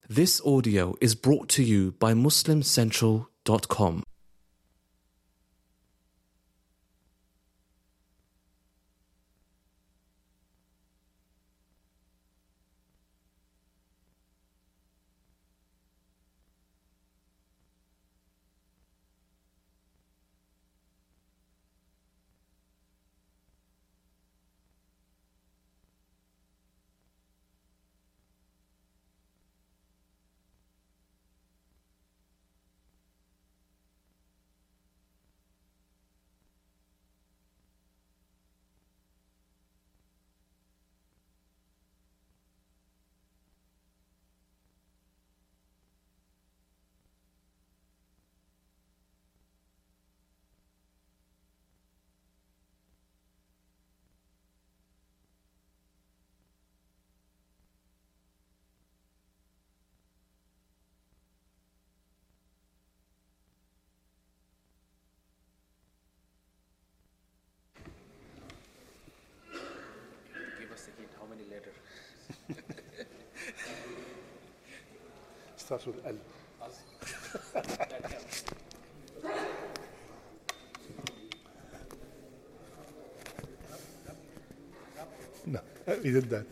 This audio is brought to you by MuslimCentral.com. Starts with L. No, we did that.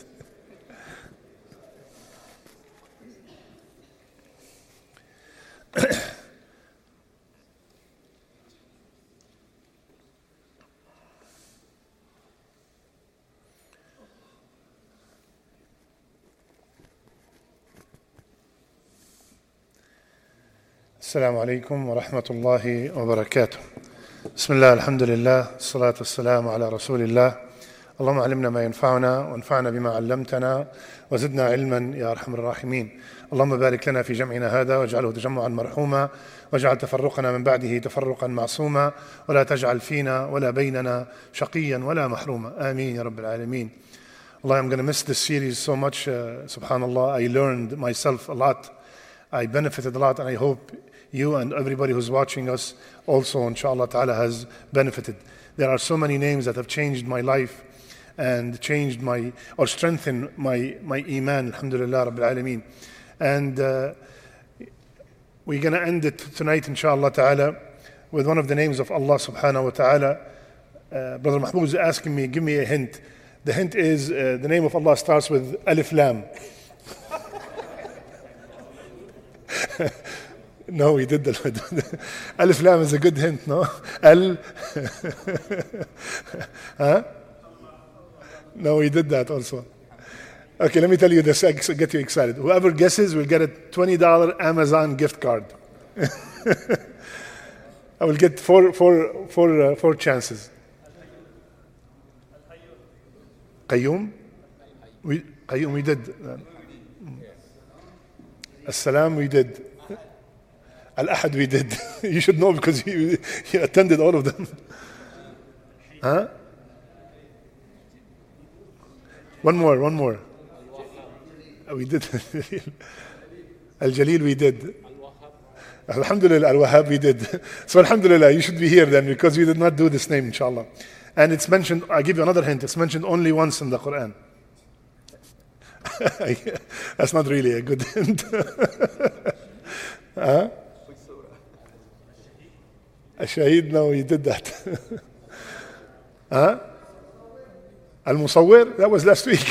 السلام عليكم ورحمة الله وبركاته. بسم الله الحمد لله الصلاة والسلام على رسول الله. اللهم علمنا ما ينفعنا وانفعنا بما علمتنا وزدنا علما يا أرحم الراحمين. اللهم بارك لنا في جمعنا هذا واجعله تجمعا مرحوما واجعل تفرقنا من بعده تفرقا معصوما ولا تجعل فينا ولا بيننا شقيا ولا محروما آمين يا رب العالمين. Allah, I'm going to miss this series so much. Subhanallah, I learned myself a lot. I benefited a lot, and I hope you and everybody who's watching us also, inshallah ta'ala, has benefited. There are so many names that have changed my life and changed my, or strengthened my iman, alhamdulillah rabbil alameen. And we're going to end it tonight, inshallah ta'ala, with one of the names of Allah subhanahu wa ta'ala. Brother Mahmoud is asking me, give me a hint. The hint is the name of Allah starts with Alif Lam. No, we did that. Alif Lam is a good hint, no? Al. Huh? No, we did that also. Okay, let me tell you this, get you excited. Whoever guesses will get a $20 Amazon gift card. I will get four chances. Qayyum? Qayyum, we did. As-Salam, we did. Al-Ahad, we did. You should know because you attended all of them. Huh? One more. We did. Al-Jalil, we did. Alhamdulillah, Al-Wahhab, we did. So Alhamdulillah, you should be here then because we did not do this name, inshallah. And it's mentioned, I'll give you another hint, it's mentioned only once in the Quran. That's not really a good hint. Huh? Al-Shaheed, no, he did that. Huh? Al-Musawwir, that was last week.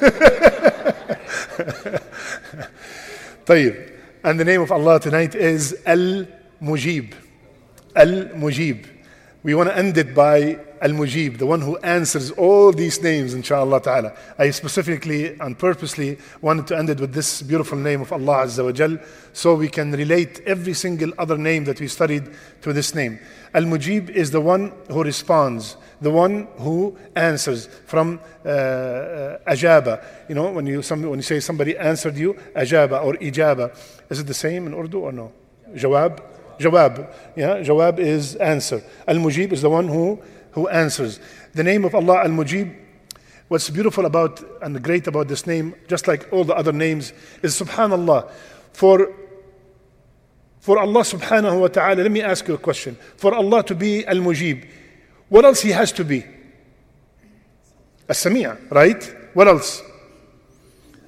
طيب. And the name of Allah tonight is Al-Mujib. Al-Mujib. We want to end it by Al-Mujib, the one who answers all these names, inshallah ta'ala. I specifically and purposely wanted to end it with this beautiful name of Allah Azza wa Jal, so we can relate every single other name that we studied to this name. Al-Mujib is the one who responds, the one who answers from ajaba. You know, when you say somebody answered you, ajaba or ijaba. Is it the same in Urdu or no? Jawab? Jawab. Yeah, Jawab is answer. Al-Mujib is the one who answers. The name of Allah, Al-Mujib, what's beautiful about and great about this name, just like all the other names, is subhanallah. For Allah subhanahu wa ta'ala, let me ask you a question. For Allah to be Al-Mujib, what else He has to be? As-Sami', right? What else?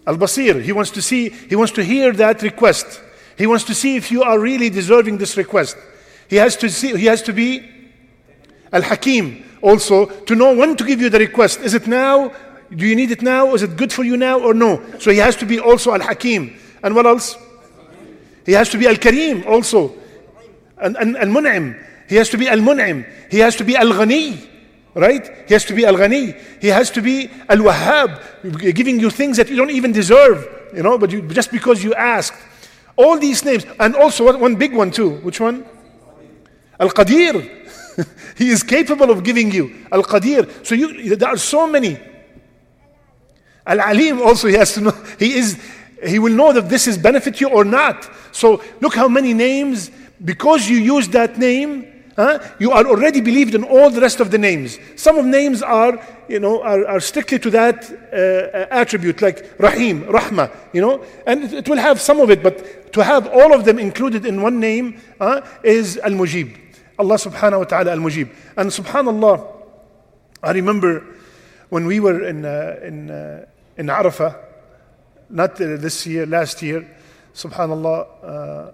Al-Basir. He wants to hear that request. He wants to see if you are really deserving this request. He has to be Al-Hakim also, to know when to give you the request. Is it now? Do you need it now? Is it good for you now or no? So he has to be also Al-Hakim. And what else? He has to be Al-Kareem also. And Al-Mun'im. He has to be Al-Mun'im. He has to be Al-Ghani. Right? He has to be Al-Ghani. He has to be Al-Wahhab, giving you things that you don't even deserve, but just because you asked. All these names. And also one big one too. Which one? Al-Qadir. He is capable of giving you. Al-Qadir. So there are so many. Al-Alim also, he has to know. He will know that this is benefit you or not. So look how many names, because you use that name, you are already believed in all the rest of the names. Some of names are strictly to that attribute, like Rahim, Rahma, and it will have some of it, but to have all of them included in one name is Al-Mujib. Allah subhanahu wa ta'ala Al-Mujib. And subhanallah, I remember when we were in Arafah, not this year, last year, subhanallah,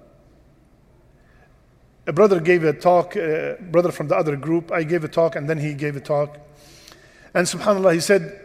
a brother gave a talk, a brother from the other group. I gave a talk and then he gave a talk. And subhanAllah, he said,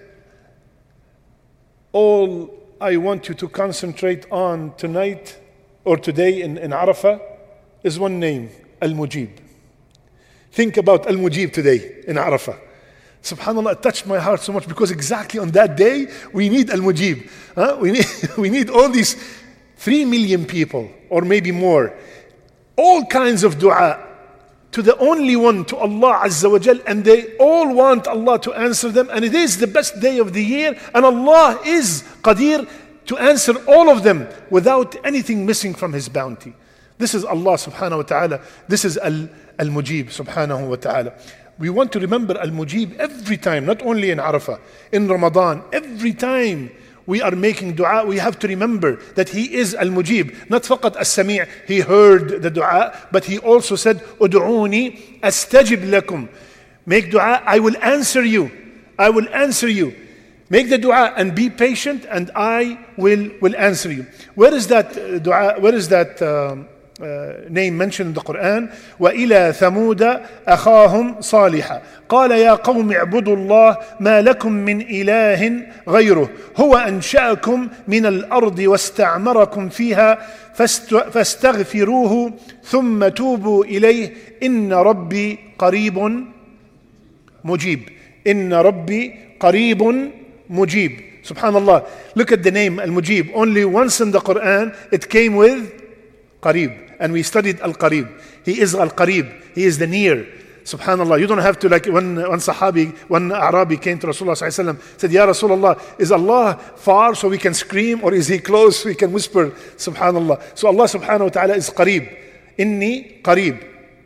all I want you to concentrate on tonight or today in Arafah is one name, Al-Mujib. Think about Al-Mujib today in Arafah. SubhanAllah, it touched my heart so much because exactly on that day, we need Al-Mujib. We need all these 3 million people or maybe more. All kinds of dua to the only one, to Allah Azza wa Jal, and they all want Allah to answer them, and it is the best day of the year, and Allah is Qadir to answer all of them without anything missing from His bounty. This is Allah subhanahu wa ta'ala. This is Al-Mujib subhanahu wa ta'ala. We want to remember Al-Mujib every time, not only in Arafah, in Ramadan, every time we are making dua, we have to remember that He is Al-Mujib. Not faqat As-Sami', He heard the dua, but He also said, Udu'uni astajib lakum. Make dua, I will answer you. I will answer you. Make the dua and be patient and I will answer you. Where is that dua, where is that name mentioned in the Quran? وَإِلَى ثَمُودَ أَخَاهُمْ صَالِحًا قَالَ يَا قَوْمِ اعْبُدُوا اللَّهَ مَا لَكُمْ مِنْ إِلَهٍ غَيْرُهُ هُوَ أَنْشَأَكُمْ مِنَ الْأَرْضِ وَاسْتَعْمَرَكُمْ فِيهَا فَاسْتَغْفِرُوهُ ثُمَّ تُوبُوا إِلَيْهِ إِنَّ رَبِّي قَرِيبٌ مُجِيبٌ إِنَّ رَبِّي قَرِيبٌ مُجِيبٌ. Subhanallah, look at the name Al-Mujib. Only once in the Quran it came with Qareeb, and we studied Al-Qareeb. He is Al-Qareeb. He is the near. Subhanallah, you don't have to, like one Sahabi, one Arabi came to Rasulullah sallallahu alaihi wasallam, said, Ya Rasulullah, is Allah far so we can scream, or is He close so we can whisper? Subhanallah. So Allah subhanahu wa ta'ala is Qareeb. Inni Qareeb.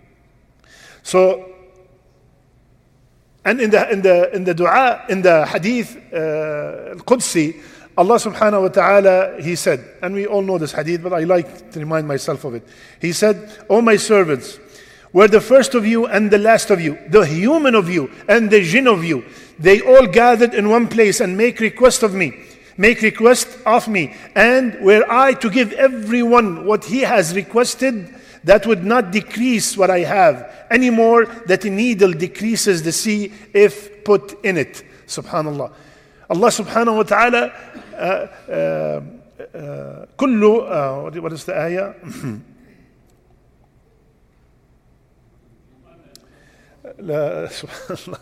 So, and in the dua, in the hadith Qudsi, Allah subhanahu wa ta'ala, He said, and we all know this hadith, but I like to remind myself of it. He said, O my servants, were the first of you and the last of you, the human of you and the jinn of you, they all gathered in one place and make request of me, and were I to give everyone what he has requested, that would not decrease what I have, any more that a needle decreases the sea if put in it. Subhanallah. Allah subhanahu wa ta'ala, what is the ayah? Subhanallah.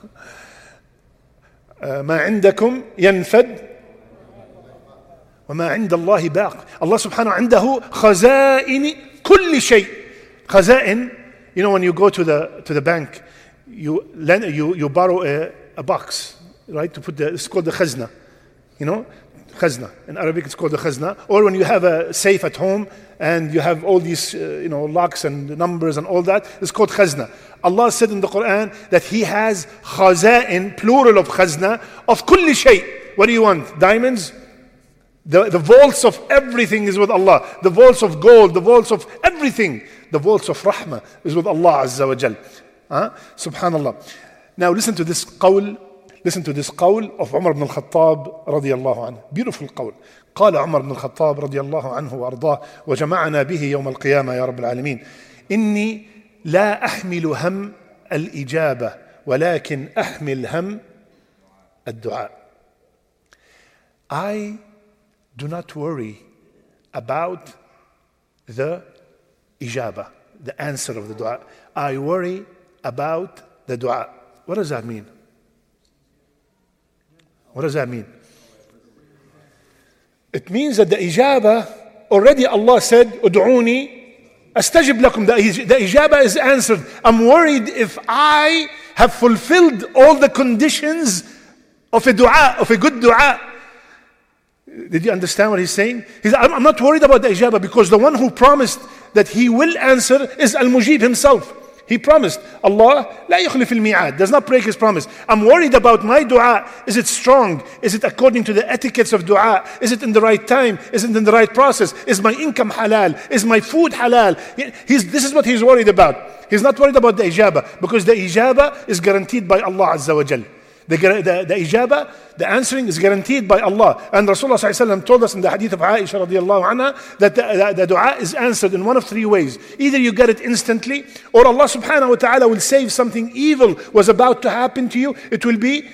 ما عندكم ينفد وما عند الله باق. Allah subhanahu عنده خزائن كل شيء. Khaza'in, when you go to the bank, you borrow a box, right? It's called the khazna. Khazna. In Arabic it's called the khazna. Or when you have a safe at home and you have all these locks and numbers and all that, it's called khazna. Allah said in the Quran that He has khaza'in, plural of khazna, of kulli shay. What do you want? Diamonds? The vaults of everything is with Allah. The vaults of gold, the vaults of everything. The vaults of rahmah is with Allah Azza wa Jal. Subhanallah. Now listen to this qawl. Listen to this qawl of Umar ibn al-Khattab radiyallahu anhu. Beautiful qawl. قال عمر بن الخطاب رضي الله عنه وأرضاه وجمعنا به يوم القيامة يا رب العالمين إني لا أحمل هم الإجابة ولكن أحمل هم الدعاء. I do not worry about the ijaba, the answer of the dua. I worry about the dua. What does that mean? What does that mean? It means that the ijaba, already Allah said, Udu'uni astajib lakum. The ijaba is answered. I'm worried if I have fulfilled all the conditions of a dua, of a good dua. Did you understand what he's saying? I'm not worried about the ijaba because the one who promised that he will answer is Al-Mujib himself. He promised. Allah لا يخلف الميعاد, does not break his promise. I'm worried about my dua. Is it strong? Is it according to the etiquettes of dua? Is it in the right time? Is it in the right process? Is my income halal? Is my food halal? This is what he's worried about. He's not worried about the ijaba because the ijaba is guaranteed by Allah Azza wa Jal. The ijaba, the answering is guaranteed by Allah. And Rasulullah ﷺ told us in the hadith of Aisha radiallahu anha that the dua is answered in one of three ways. Either you get it instantly, or Allah subhanahu wa ta'ala will save something evil was about to happen to you. It will be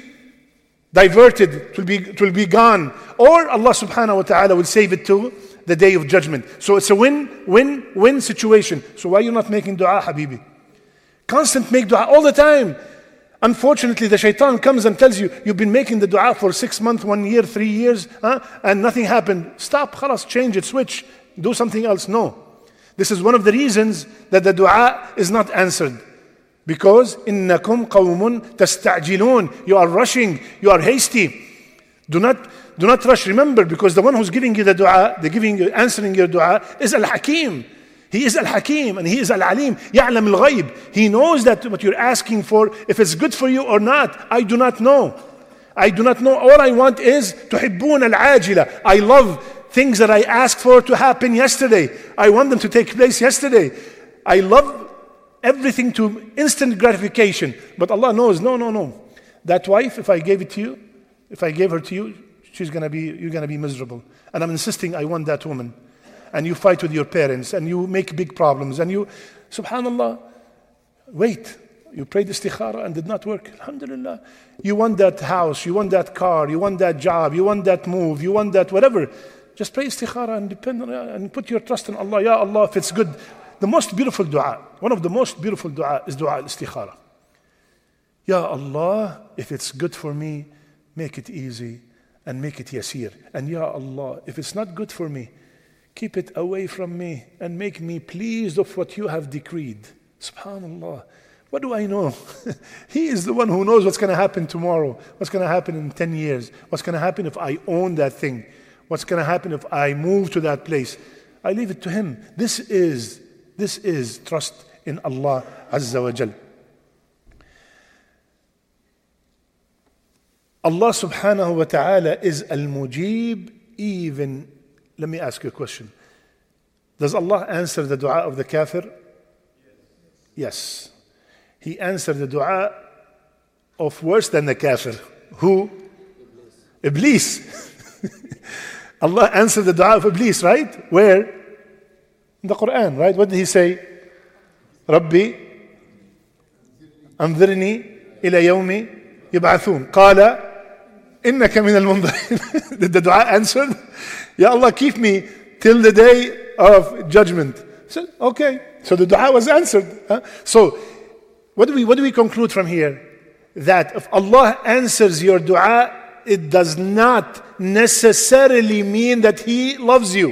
diverted, it will be gone. Or Allah subhanahu wa ta'ala will save it to the day of judgment. So it's a win-win-win situation. So why are you not making dua, Habibi? Constant make dua all the time. Unfortunately, the shaitan comes and tells you, you've been making the dua for 6 months, 1 year, 3 years, and nothing happened. Stop, khalas, change it, switch, do something else. No. This is one of the reasons that the dua is not answered. Because, إِنَّكُمْ قَوْمٌ تَسْتَعْجِلُونَ. You are rushing, you are hasty. Do not rush. Remember, because the one who's giving you the dua, answering your dua, is Al-Hakim. He is Al-Hakim and He is Al-Alim. يَعْلَمُ الْغَيْبِ. He knows that what you're asking for, if it's good for you or not. I do not know. I do not know. All I want is تُحِبُّونَ الْعَاجِلَةِ. I love things that I asked for to happen yesterday. I want them to take place yesterday. I love everything to instant gratification. But Allah knows, no. That wife, if I gave it to you, if I gave her to you, you're going to be miserable. And I'm insisting I want that woman. And you fight with your parents and you make big problems and you, subhanallah, wait. You prayed istikhara and did not work. Alhamdulillah. You want that house, you want that car, you want that job, you want that move, you want that whatever. Just pray istikhara and depend on and put your trust in Allah. Ya Allah, if it's good. The most beautiful dua, one of the most beautiful dua is dua al-istikhara. Ya Allah, if it's good for me, make it easy and make it yasir. And Ya Allah, if it's not good for me, keep it away from me and make me pleased of what you have decreed. Subhanallah. What do I know? He is the one who knows what's going to happen tomorrow, what's going to happen in 10 years, what's going to happen if I own that thing, what's going to happen if I move to that place. I leave it to Him. This is trust in Allah Azza wa Jal. Allah subhanahu wa ta'ala is Al-Mujib even. Let me ask you a question. Does Allah answer the dua of the kafir? Yes. He answered the dua of worse than the kafir. Who? Iblis. Allah answered the dua of Iblis, right? Where? In the Quran, right? What did He say? Rabbi, anzirni ila yawmi yub'athun. Qala, innaka min al-munzirin. Did the dua answered? Ya Allah, keep me till the day of judgment. So, okay. So the dua was answered. So what do we conclude from here? That if Allah answers your dua, it does not necessarily mean that He loves you.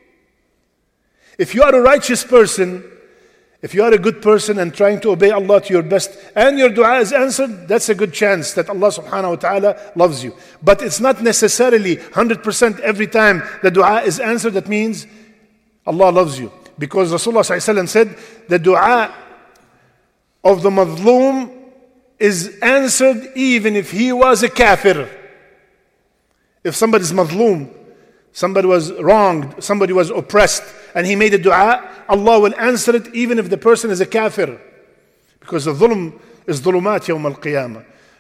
If you are a righteous person, if you are a good person and trying to obey Allah to your best, and your dua is answered, that's a good chance that Allah subhanahu wa ta'ala loves you. But it's not necessarily 100% every time the dua is answered, that means Allah loves you. Because Rasulullah sallallahu alaihi wasallam said, the dua of the madloom is answered even if he was a kafir. If somebody is madloom, somebody was wronged, somebody was oppressed, and he made a dua, Allah will answer it even if the person is a kafir. Because the dhulm is dhulumat yawm al-qiyamah.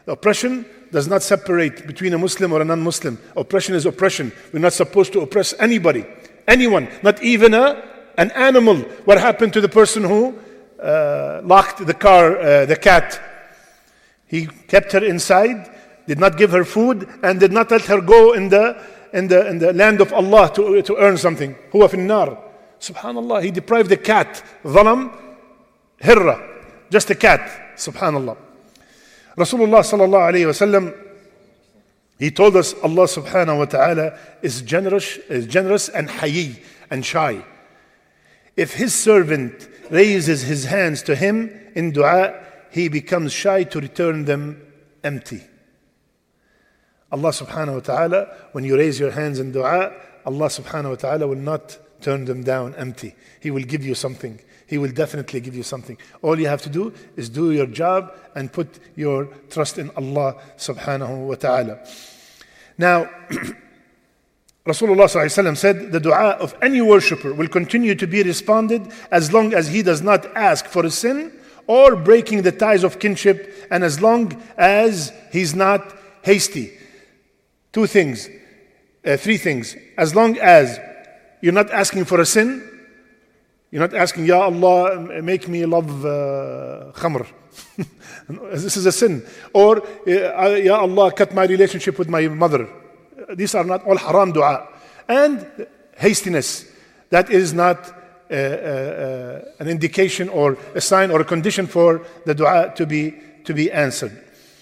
Oppression does not separate between a Muslim or a non-Muslim. Oppression is oppression. We're not supposed to oppress anybody, anyone, not even an animal. What happened to the person who locked the car, the cat? He kept her inside, did not give her food, and did not let her go in the land of Allah to earn something. Huwa fi an-nar. Subhanallah, he deprived the cat. Zalam, hirra, just a cat. Subhanallah. Rasulullah sallallahu alayhi wa sallam, he told us Allah subhanahu wa ta'ala is generous and hayy and shy. If his servant raises his hands to him in dua, he becomes shy to return them empty. Allah subhanahu wa ta'ala, when you raise your hands in dua, Allah subhanahu wa ta'ala will not turn them down empty. He will give you something. He will definitely give you something. All you have to do is do your job and put your trust in Allah subhanahu wa ta'ala. Now, Rasulullah sallallahu alaihi wasallam said, the dua of any worshipper will continue to be responded as long as he does not ask for a sin or breaking the ties of kinship, and as long as he's not hasty. Three things. As long as you're not asking for a sin, you're not asking, Ya Allah, make me love khamr. This is a sin. Or, Ya Allah, cut my relationship with my mother. These are not all haram dua. And hastiness. That is not an indication or a sign or a condition for the dua to be answered.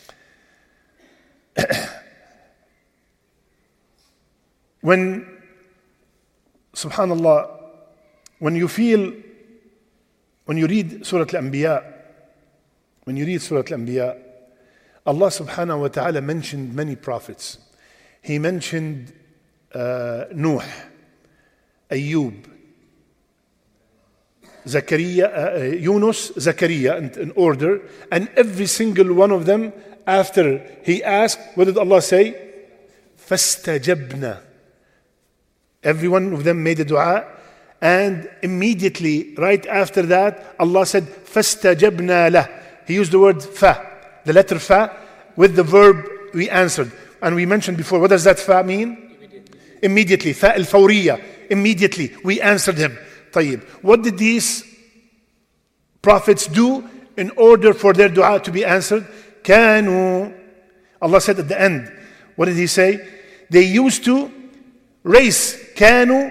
Subhanallah, when you read Surah Al-Anbiya, Allah subhanahu wa ta'ala mentioned many prophets. He mentioned Nuh, Ayyub, Zakaria, Yunus, Zakaria in order, and every single one of them, after he asked, what did Allah say? فَاسْتَجَبْنَا. Every one of them made a dua, and immediately, right after that, Allah said, فَاسْتَجَبْنَا لَهُ. He used the word fa, the letter fa, with the verb we answered. And we mentioned before, what does that fa mean? Immediately. Fa al-fawriya. Immediately, we answered him. طيب. What did these prophets do in order for their dua to be answered? كانوا. Allah said at the end, what did he say? They used to race. كانوا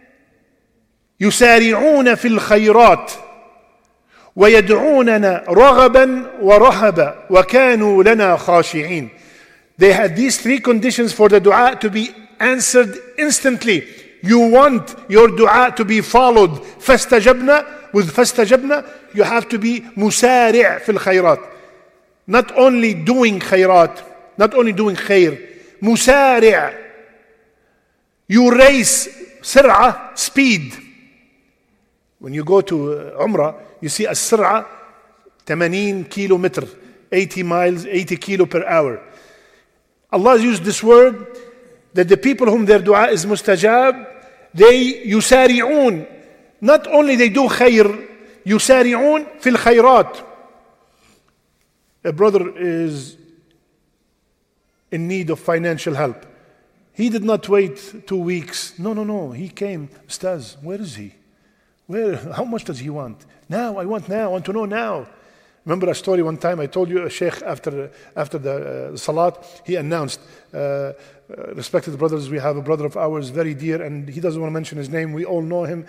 يسارعون في الخيرات ويدعوننا رغبا ورهبا وكانوا لنا خاشعين. They had these three conditions for the dua to be answered instantly. You want your dua to be followed. فَاسْتَجَبْنَا. With فَاسْتَجَبْنَا, you have to be مسارع في الخيرات. Not only doing khayrat, not only doing khair, مسارع. You race, سرعة, speed. When you go to Umrah, you see a سرعة 80 kilometer, 80 miles, 80 kilo per hour. Allah used this word that the people whom their dua is mustajab, they يسارعون. Not only they do khair, يسارعون في الخيرات. A brother is in need of financial help. He did not wait 2 weeks. No. He came. Ustaz, where is he? How much does he want? Now, I want to know now. Remember a story one time I told you, a sheikh after the salat, he announced, respected brothers, we have a brother of ours, very dear, and he doesn't want to mention his name. We all know him.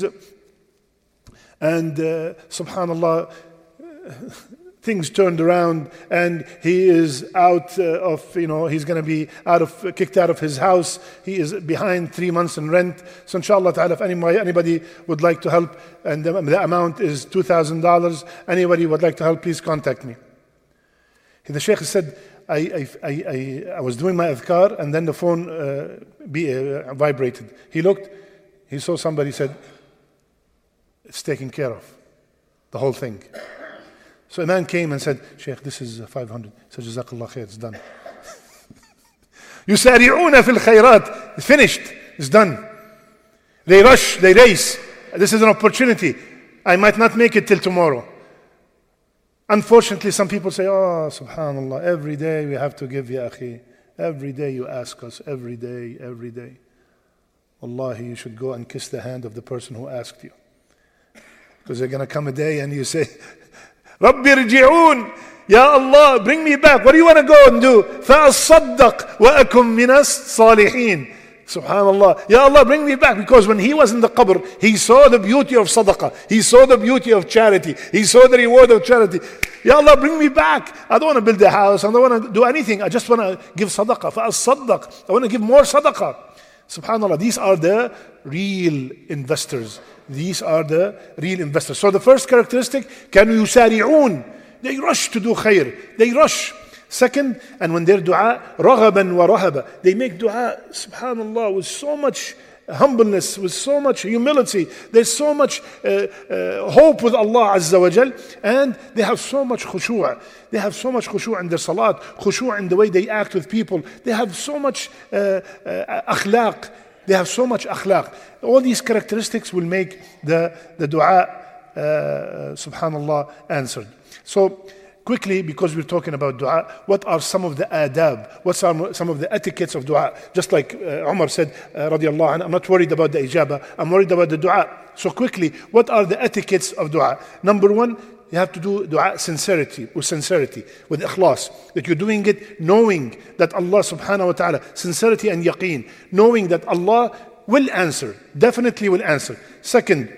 Subhanallah, things turned around, and he is out he's going to be kicked out of his house. He is behind 3 months in rent. So inshallah ta'ala, if anybody would like to help, and the amount is $2,000, anybody would like to help, please contact me. The sheikh said, I was doing my adhkar, and then the phone vibrated. He looked, he saw somebody, said, it's taken care of, the whole thing. So a man came and said, Sheikh, this is 500. He said, Jazakallah khair, it's done. يسارعون في الخيرات. It's finished. It's done. They rush, they race. This is an opportunity. I might not make it till tomorrow. Unfortunately, some people say, oh, subhanallah, every day we have to give, ya akhi. Every day you ask us, every day, every day. Wallahi, you should go and kiss the hand of the person who asked you. Because there's going to come a day and you say, Rabbi rji'oon, Ya Allah, bring me back. What do you want to go and do? فَأَصَّدَّقْ وَأَكُمْ مِنَ الصَّالِحِينَ. Subhanallah. Ya Allah, bring me back. Because when he was in the qabr, he saw the beauty of sadaqah. He saw the beauty of charity. He saw the reward of charity. Ya Allah, bring me back. I don't want to build a house. I don't want to do anything. I just want to give sadaqah. فَأَصَّدَّقْ. I want to give more sadaqah. Subhanallah. These are the real investors. These are the real investors. So the first characteristic, كَانُوا يُسَارِعُونَ. They rush to do khair. They rush. Second, and when their dua, رَغَبًا وَرَهَبًا. They make dua, subhanallah, with so much humbleness, with so much humility. There's so much hope with Allah Azza wa Jal. And they have so much khushu'. They have so much khushu' in their salat, khushu' in the way they act with people. They have so much akhlaq. They have so much akhlaq. All these characteristics will make the dua, subhanallah, answered. So, quickly, because we're talking about dua, what are some of the adab? What are some of the etiquettes of dua? Just like Umar said, radiallahu anhu, I'm not worried about the ijabah, I'm worried about the dua. So quickly, what are the etiquettes of dua? Number one, you have to do dua with sincerity, with ikhlas. That you're doing it knowing that Allah subhanahu wa ta'ala, sincerity and yaqeen, knowing that Allah will answer, definitely will answer. Second,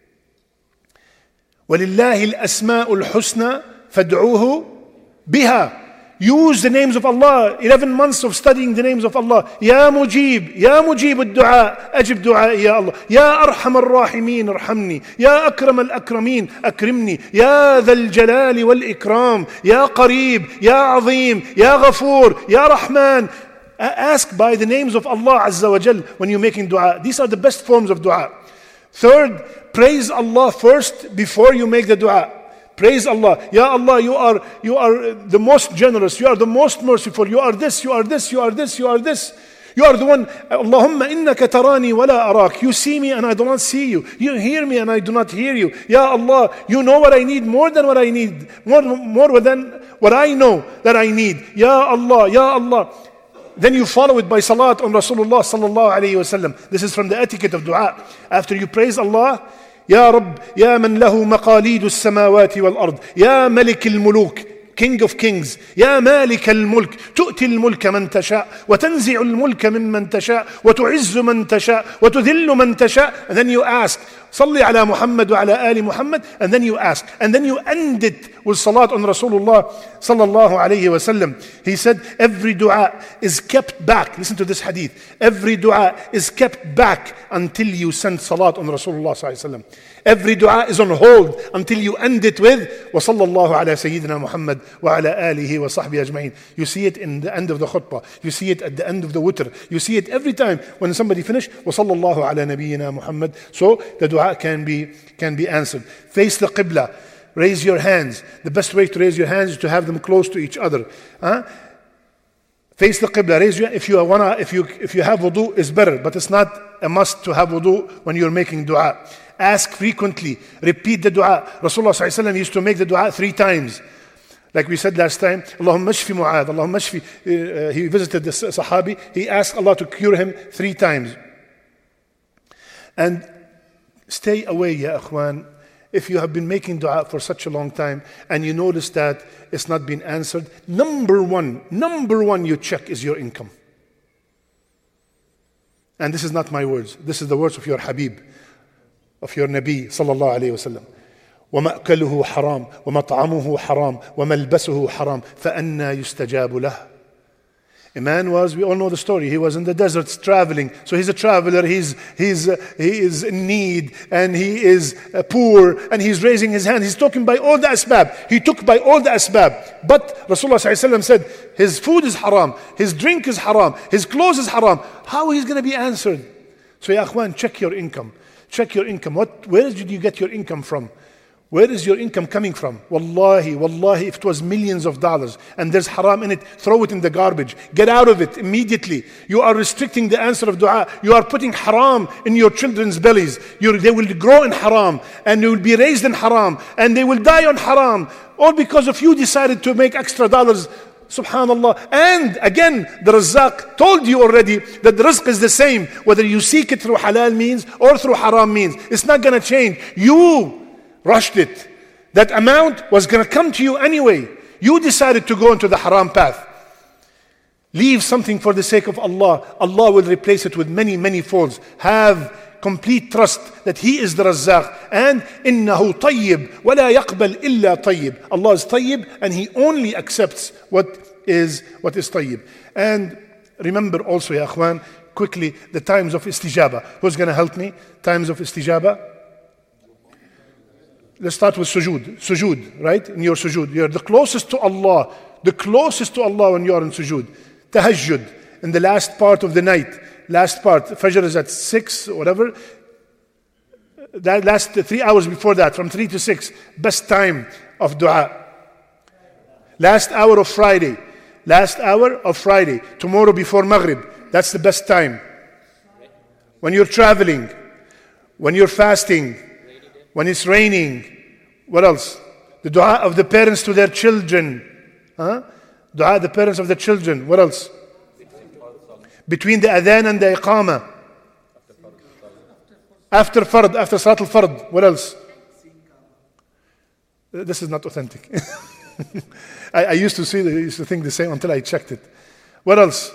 وَلِلَّهِ الْأَسْمَاءُ الْحُسْنَى فَادْعُوهُ بِهَا. Use the names of Allah. 11 months of studying the names of Allah. يا مجيب الدعاء أجب دعائي يا الله. يا أرحم الراحمين ارحمني. يا أكرم الأكرمين أكرمني. يا ذا الجلال والإكرام. يا قريب. يا عظيم. يا غفور. يا رحمن. Ask by the names of Allah Azza wa Jal when you're making dua. These are the best forms of dua. Third, praise Allah first before you make the dua. Praise Allah. Ya Allah, you are the most generous. You are the most merciful. You are this, you are this, you are this, you are this. You are the one. Allahumma innaka tarani wa la arak. You see me and I do not see you. You hear me and I do not hear you. Ya Allah, you know what I need more than what I need. More than what I know that I need. Ya Allah, Ya Allah. Then you follow it by salat on Rasulullah sallallahu alayhi wa sallam. This is from the etiquette of dua. After you praise Allah, يا رب يا من له مقاليد السماوات والأرض يا ملك الملوك, King of Kings, يا مالك الملك, تؤتي الملك من تشاء وتنزع الملك ممن تشاء وتعز من تشاء وتذل من تشاء. And then you ask, صلي على محمد وعلى آل محمد. And then you ask, and then you end it with salat on Rasulullah sallallahu alayhi wa sallam. He said, every dua is kept back. Listen to this hadith. Every dua is kept back until you send salat on Rasulullah sallallahu alayhi wa sallam. Every dua is on hold until you end it with وصلى الله على سيدنا محمد وعلى آله وصحبه أجمعين. You see it in the end of the khutbah. You see it at the end of the witr. You see it every time when somebody finish وصلى الله على نبينا محمد. So the dua can be answered. Face the qibla. Raise your hands. The best way to raise your hands is to have them close to each other. Face the qibla. Raise your, if you have wudu, it's better, but it's not a must to have wudu when you're making dua. Ask frequently. Repeat the dua. Rasulullah sallallahu alaihi wasallam used to make the dua 3 times. Like we said last time, Allahumma shfi Mu'adh, Allahumma shfi. He visited the Sahabi. He asked Allah to cure him 3 times. And stay away, ya akhwan. If you have been making dua for such a long time and you notice that it's not been answered, number one you check is your income. And this is not my words. This is the words of your Habib, of your Nabi sallallahu alayhi wa sallam. وَمَأْكَلُهُ حَرَامٌ وَمَطْعَمُهُ حَرَامٌ وَمَلْبَسُهُ حَرَامٌ فَأَنَّا يُسْتَجَابُ لَهُ. A man was, we all know the story, he was in the deserts traveling. So he's a traveler, he is in need, and he is poor, and he's raising his hand. He's talking by all the asbab. He took by all the asbab. But Rasulullah ﷺ said, his food is haram, his drink is haram, his clothes is haram. How he's going to be answered? So ya akhwan, check your income. Check your income. Where did you get your income from? Where is your income coming from? Wallahi, wallahi, if it was millions of dollars and there's haram in it, throw it in the garbage. Get out of it immediately. You are restricting the answer of dua. You are putting haram in your children's bellies. They will grow in haram and they will be raised in haram and they will die on haram. All because of you decided to make extra dollars. Subhanallah. And again, the Razzaq told you already that the rizq is the same, whether you seek it through halal means or through haram means. It's not going to change. You rushed it. That amount was going to come to you anyway. You decided to go into the haram path. Leave something for the sake of Allah. Allah will replace it with many, many folds. Have complete trust that He is the Razzaq. And إِنَّهُ طَيِّب وَلَا يَقْبَلْ إِلَّا طَيِّب. Allah is tayyib and He only accepts what is tayyib. And remember also, ya akhwan, quickly, the times of istijaba. Who's going to help me? Times of istijaba. Let's start with sujood. Sujood, right? In your sujood. You're the closest to Allah. The closest to Allah when you're in sujood. Tahajjud. In the last part of the night. Last part. Fajr is at 6 or whatever. That last 3 hours before that. From 3 to 6. Best time of dua. Last hour of Friday. Last hour of Friday. Tomorrow before Maghrib. That's the best time. When you're traveling. When you're fasting. When it's raining. What else? The dua of the parents to their children. Dua of the parents of the children. What else? Between the adhan and the iqama. After fard, after salat al-fard. What else? This is not authentic. I used to think the same until I checked it. What else?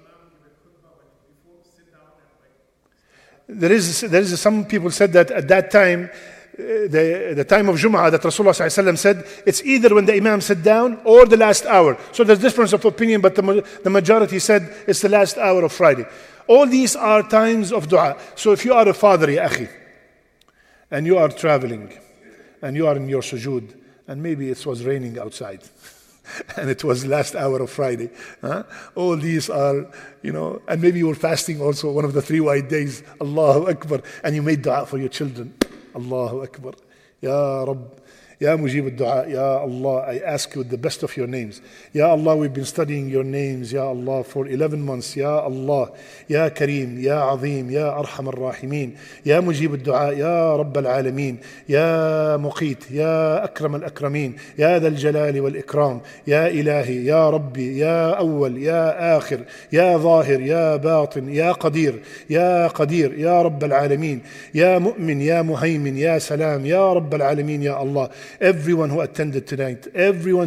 There is some people said that at that time, the time of Jum'ah that Rasulullah ﷺ said, it's either when the Imam sat down or the last hour. So there's difference of opinion, but the majority said it's the last hour of Friday. All these are times of dua. So if you are a father, ya akhi, and you are traveling, and you are in your sujood, and maybe it was raining outside, and it was last hour of Friday. All these are, and maybe you were fasting also, one of the 3 white days. Allahu Akbar. And you made dua for your children. Allahu Akbar. Ya Rabb. Ya Mujib al-Dua, Ya Allah, I ask you with the best of your names. Ya Allah, we've been studying your names, Ya Allah, for 11 months. Ya Allah, Ya Kareem, Ya Azim, Ya Arham al-Rahimin, Ya Mujib al-Dua, Ya Rabb al-Alameen, Ya Muqit, Ya Akram al-Akramin, Ya Dhal Jalali wal-Ikram, Ya Ilahi, Ya Rabbi, Ya Awwal, Ya Akhir, Ya Zahir, Ya Batin, Ya Qadir, Ya Rabb al-Alameen, Ya Mu'min, Ya Muhaymin, Ya Salam, Ya Rabb al-Alameen, Ya Allah. Everyone who attended tonight, everyone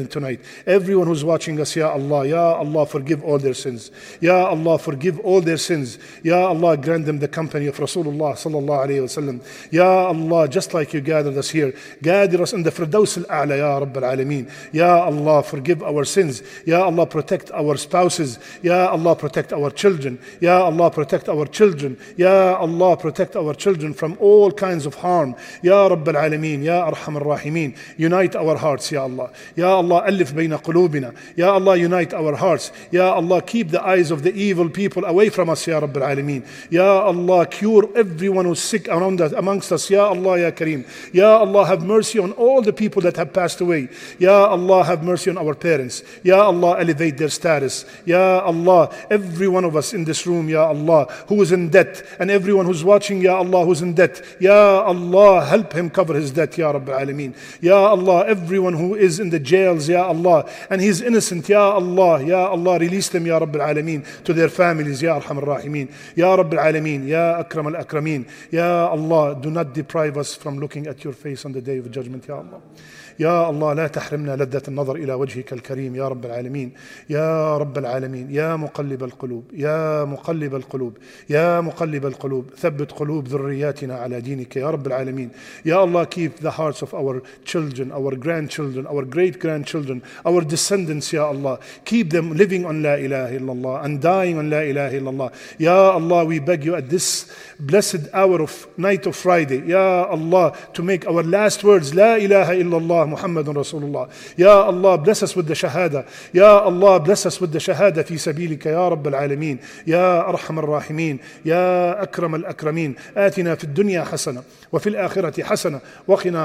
who's watching us, Ya Allah, forgive all their sins. Ya Allah, forgive all their sins. Ya Allah, grant them the company of Rasulullah sallallahu alayhi wasallam. Ya Allah, just like you gathered us here, gather us in the Firdaus al-A'la, Ya Rabb al-Alameen. Ya Allah, forgive our sins. Ya Allah, protect our spouses. Ya Allah, protect our children. Ya Allah, protect our children. Ya Allah, protect our children from all kinds of harm. Ya Rabb al-Alameen, Ya Arham al-Rahimin. Unite our hearts, Ya Allah. Ya Allah, alif bayna qulubina. Ya Allah, unite our hearts. Ya Allah, keep the eyes of the evil people away from us, Ya Rabb al-Alameen. Ya Allah, cure everyone who's sick amongst us, Ya Allah, Ya Kareem. Ya Allah, have mercy on all the people that have passed away. Ya Allah, have mercy on our parents. Ya Allah, elevate their status. Ya Allah, every one of us in this room, Ya Allah, who is in debt, and everyone who's watching, Ya Allah, who's in debt, Ya Allah, help him cover his debt, Ya Rabb al-Alameen. Ya Allah, everyone who is in the jails, Ya Allah, and he's innocent, Ya Allah, release them, Ya Rabb al-Alameen, to their families, Ya Arham al-Rahimin, Ya Rabb al-Alameen, Ya Akram al-Akrameen. Ya Allah, do not deprive us from looking at your face on the day of judgment, Ya Allah. يا الله لا تحرمنا لذة النظر إلى وجهك الكريم يا رب العالمين يا رب العالمين يا مقلب القلوب يا مقلب القلوب يا مقلب القلوب ثبت قلوب ذرياتنا على دينك يا رب العالمين. Ya Allah, keep the hearts of our children, our grandchildren, our great-grandchildren, our descendants, Ya Allah. Keep them living on La ilaha illallah and dying on La ilaha illallah. Ya Allah, we beg you at this blessed hour of night of Friday, Ya Allah, to make our last words La ilaha illallah Muhammadun Rasulullah. Ya Allah, bless us with the shahada. Ya Allah, bless us with the shahada fi sabilika Ya Rabb al-Alameen. Ya Arham al-Rahimin. Ya Akram al-Akramin. آتنا في الدنيا حسنة وفي الآخرة حسنة وقنا عذاب النار.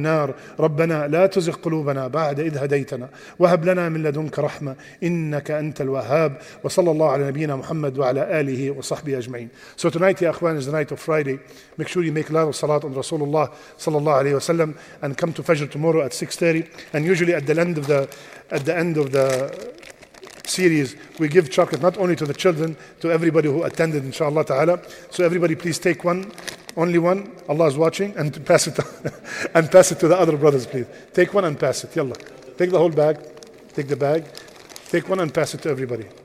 النار ربنا لا تزغ قلوبنا بعد إذ هديتنا وهب لنا من لدنك رحمة إنك أنت الوهاب وصلى الله على نبينا محمد وعلى آله وصحبه أجمعين. So tonight, ya akhwan, is the night of Friday. Make sure you make a lot of salat on Rasulullah sallallahu alayhi wasallam and come to Fajr tomorrow at 6:30. And usually at the end of the series, we give chocolate not only to the children, to everybody who attended, inshallah ta'ala. So everybody please take one, only one, Allah is watching, and pass it and pass it to the other brothers, please. Take one and pass it, yallah. Take the whole bag, take the bag, take one and pass it to everybody.